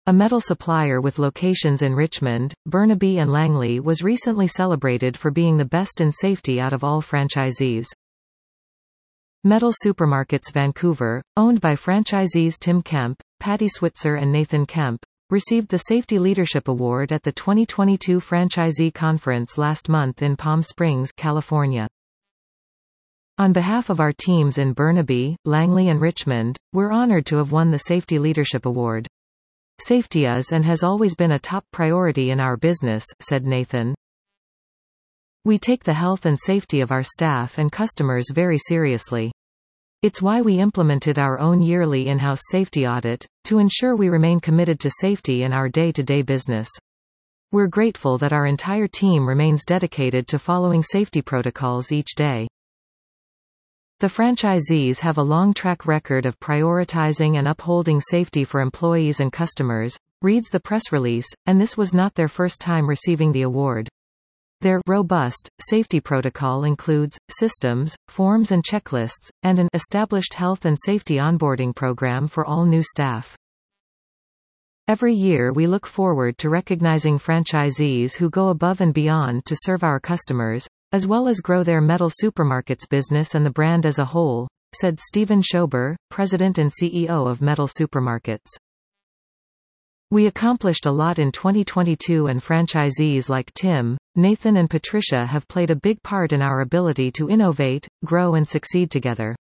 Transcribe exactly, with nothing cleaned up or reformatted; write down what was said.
A metal supplier with locations in Richmond, Burnaby and Langley was recently celebrated for being the best in safety out of all franchisees. Metal Supermarkets Vancouver, owned by franchisees Tim Kemp, Patty Switzer and Nathan Kemp, received the Safety Leadership Award at the twenty twenty-two Franchisee Conference last month in Palm Springs, California. On behalf of our teams in Burnaby, Langley and Richmond, we're honored to have won the Safety Leadership Award. Safety is and has always been a top priority in our business, said Nathan. We take the health and safety of our staff and customers very seriously. It's why we implemented our own yearly in-house safety audit, to ensure we remain committed to safety in our day-to-day business. We're grateful that our entire team remains dedicated to following safety protocols each day. The franchisees have a long track record of prioritizing and upholding safety for employees and customers, reads the press release, and this was not their first time receiving the award. Their robust safety protocol includes systems, forms and checklists, and an established health and safety onboarding program for all new staff. Every year we look forward to recognizing franchisees who go above and beyond to serve our customers, as well as grow their Metal Supermarkets business and the brand as a whole, said Stephen Schober, President and C E O of Metal Supermarkets. We accomplished a lot in twenty twenty-two and franchisees like Tim, Nathan and Patricia have played a big part in our ability to innovate, grow and succeed together.